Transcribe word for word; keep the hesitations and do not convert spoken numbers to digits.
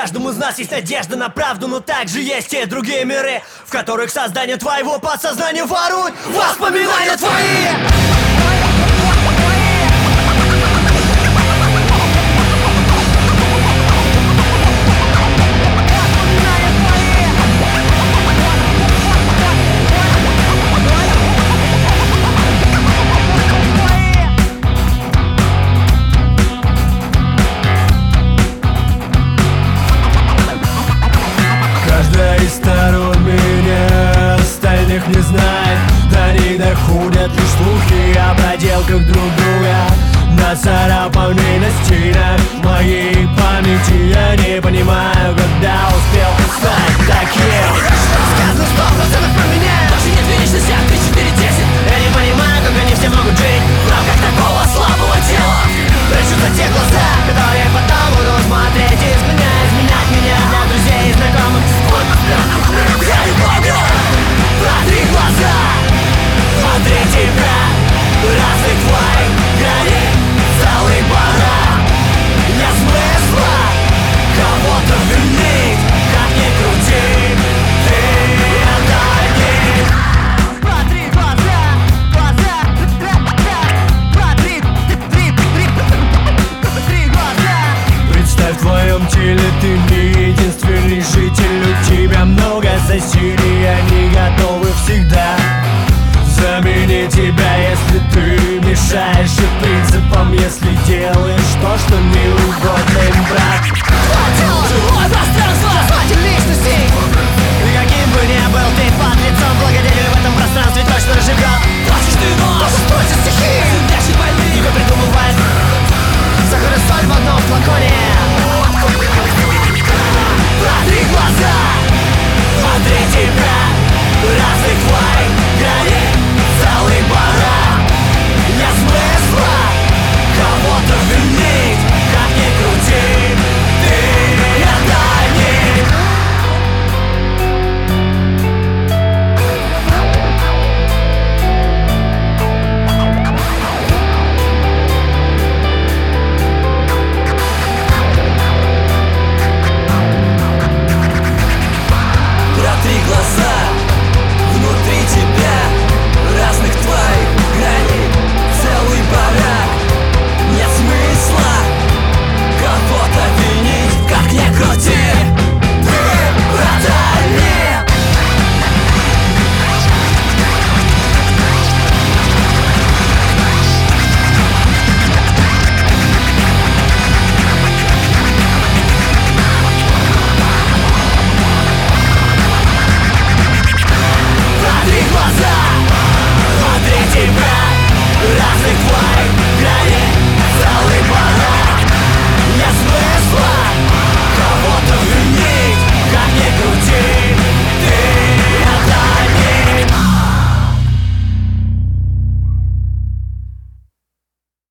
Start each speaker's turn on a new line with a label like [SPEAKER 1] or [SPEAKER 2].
[SPEAKER 1] каждом из нас есть надежда на правду, но также есть и другие миры, в которых создание твоего подсознания ворует воспоминания твои.
[SPEAKER 2] Каждая из сторон меня остальных не знает. До них доходят лишь слухи о проделках друг друга. Нацарапанный на стенах моей памяти. Я не понимаю, когда успел стать таким.
[SPEAKER 1] Сказано сто процентов про меня. Даже нет вечности, а три, четыре, десять. Я не понимаю, как они все могут жить в рамках такого слабого тела. Прячутся те глаза, которые потом будут смотреть из меня, изменять меня для друзей и знакомых. Я не помню. Протри глаза, смотри тебя. Разных твоих граней целый барак. Нет смысла кого-то винить. Как ни крути, ты это не. Протри глаза, глаза. Протри, три, три, три глаза.
[SPEAKER 2] Представь, в твоем теле ты не единственный житель. У тебя много соседей, они готовы всегда заменить тебя, если ты мешаешь и принципам, если делаешь то, что не угодно им, брат.